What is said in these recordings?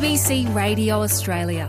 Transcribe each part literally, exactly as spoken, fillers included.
B C Radio Australia.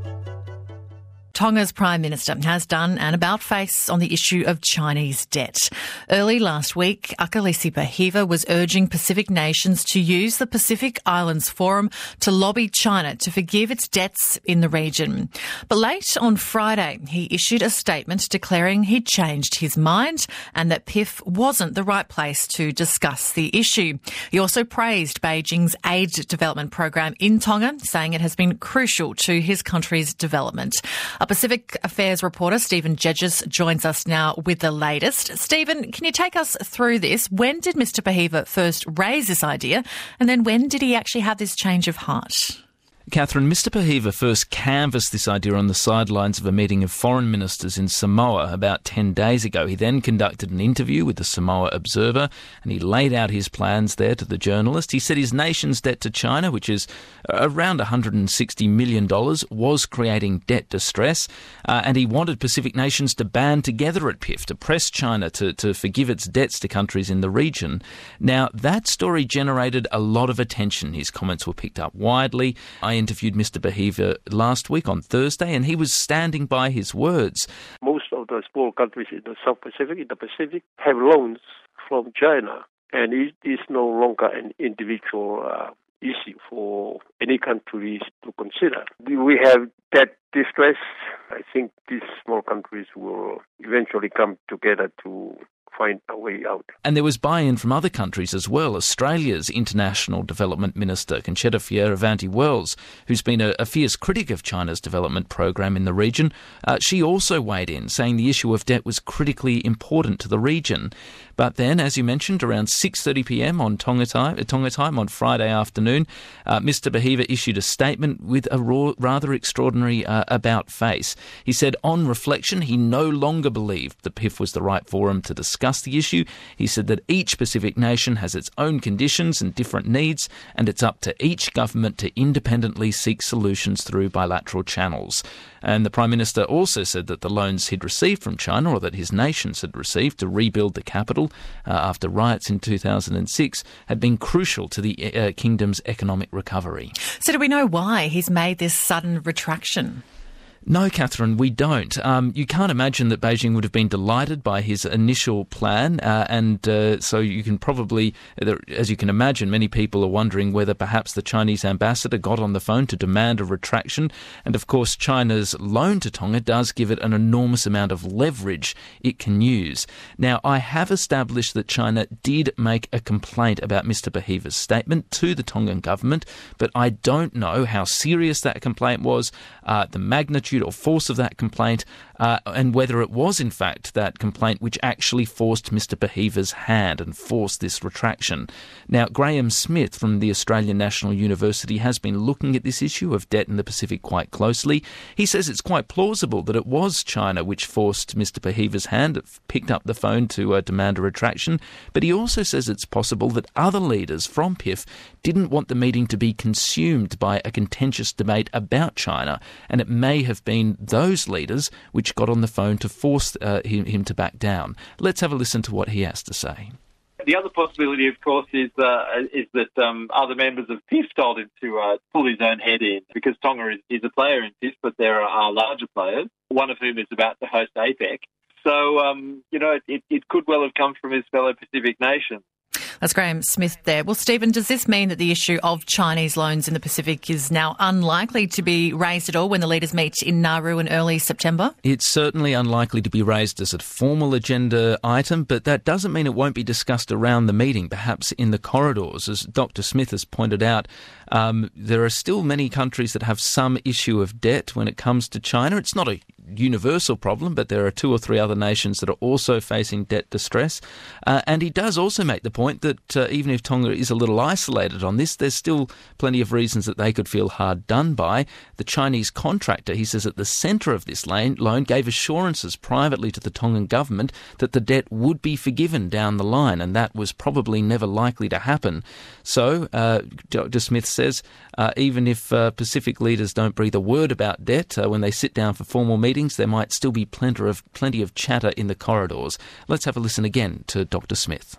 Tonga's Prime Minister has done an about-face on the issue of Chinese debt. Early last week, Akalisi Pahiva was urging Pacific nations to use the Pacific Islands Forum to lobby China to forgive its debts in the region. But late on Friday, he issued a statement declaring he'd changed his mind and that P I F wasn't the right place to discuss the issue. He also praised Beijing's aid development program in Tonga, saying it has been crucial to his country's development. A Pacific Affairs reporter, Stephen Gedges, joins us now with the latest. Stephen, can you take us through this? When did Mister Pahiva first raise this idea? And then when did he actually have this change of heart? Catherine, Mister Pahiva first canvassed this idea on the sidelines of a meeting of foreign ministers in Samoa about ten days ago. He then conducted an interview with the Samoa Observer and he laid out his plans there to the journalist. He said his nation's debt to China, which is around one hundred sixty million dollars, was creating debt distress, uh, and he wanted Pacific nations to band together at P I F to press China to, to forgive its debts to countries in the region. Now, that story generated a lot of attention. His comments were picked up widely. I interviewed Mister Pahiva last week on Thursday, and he was standing by his words. Most of the small countries in the South Pacific, in the Pacific, have loans from China, and it is no longer an individual uh, issue for any countries to consider. We have debt distress. I think these small countries will eventually come together to find a way out. And there was buy-in from other countries as well. Australia's International Development Minister, Concetta Fierravanti-Wells, who's been a, a fierce critic of China's development program in the region, uh, she also weighed in, saying the issue of debt was critically important to the region. But then, as you mentioned, around six thirty p m on Tonga time, Tonga time on Friday afternoon, uh, Mister Pahiva issued a statement with a raw, rather extraordinary uh, about-face. He said, on reflection, he no longer believed that P I F was the right forum to discuss the issue. He said that each Pacific nation has its own conditions and different needs, and it's up to each government to independently seek solutions through bilateral channels. And the Prime Minister also said that the loans he'd received from China, or that his nations had received to rebuild the capital uh, after riots in two thousand six, had been crucial to the uh, kingdom's economic recovery. So do we know why he's made this sudden retraction? No, Catherine, we don't. Um, you can't imagine that Beijing would have been delighted by his initial plan, uh, and uh, so you can probably, as you can imagine, many people are wondering whether perhaps the Chinese ambassador got on the phone to demand a retraction. And of course, China's loan to Tonga does give it an enormous amount of leverage it can use. Now, I have established that China did make a complaint about Mister Pahiva's statement to the Tongan government, but I don't know how serious that complaint was, uh, the magnitude or force of that complaint, uh, and whether it was in fact that complaint which actually forced Mister Pahiva's hand and forced this retraction. Now, Graham Smith from the Australian National University has been looking at this issue of debt in the Pacific quite closely. He says it's quite plausible that it was China which forced Mister Pahiva's hand, picked up the phone to uh, demand a retraction, but he also says it's possible that other leaders from P I F didn't want the meeting to be consumed by a contentious debate about China, and it may have been those leaders which got on the phone to force uh, him, him to back down. Let's have a listen to what he has to say. The other possibility, of course, is uh, is that um, other members of P I F told him to uh, pull his own head in, because Tonga is, is a player in P I F, but there are larger players, one of whom is about to host APEC. So, um, you know, it, it could well have come from his fellow Pacific nations. That's Graham Smith there. Well, Stephen, does this mean that the issue of Chinese loans in the Pacific is now unlikely to be raised at all when the leaders meet in Nauru in early September? It's certainly unlikely to be raised as a formal agenda item, but that doesn't mean it won't be discussed around the meeting, perhaps in the corridors. As Doctor Smith has pointed out, um, there are still many countries that have some issue of debt when it comes to China. It's not a universal problem, but there are two or three other nations that are also facing debt distress. Uh, and he does also make the point that uh, even if Tonga is a little isolated on this, there's still plenty of reasons that they could feel hard done by. The Chinese contractor, he says, at the centre of this loan gave assurances privately to the Tongan government that the debt would be forgiven down the line, and that was probably never likely to happen. So, uh, Doctor Smith says, uh, even if uh, Pacific leaders don't breathe a word about debt, uh, when they sit down for formal meetings, there might still be plenty of, plenty of chatter in the corridors. Let's have a listen again to Doctor Smith.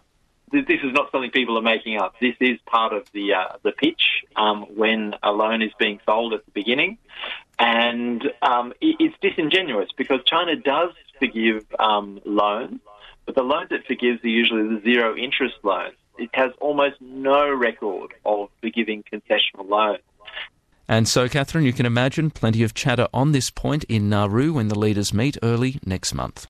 This is not something people are making up. This is part of the uh, the pitch um, when a loan is being sold at the beginning. And um, it, it's disingenuous because China does forgive um, loans, but the loans it forgives are usually the zero interest loans. It has almost no record of forgiving concessional loans. And so, Catherine, you can imagine plenty of chatter on this point in Nauru when the leaders meet early next month.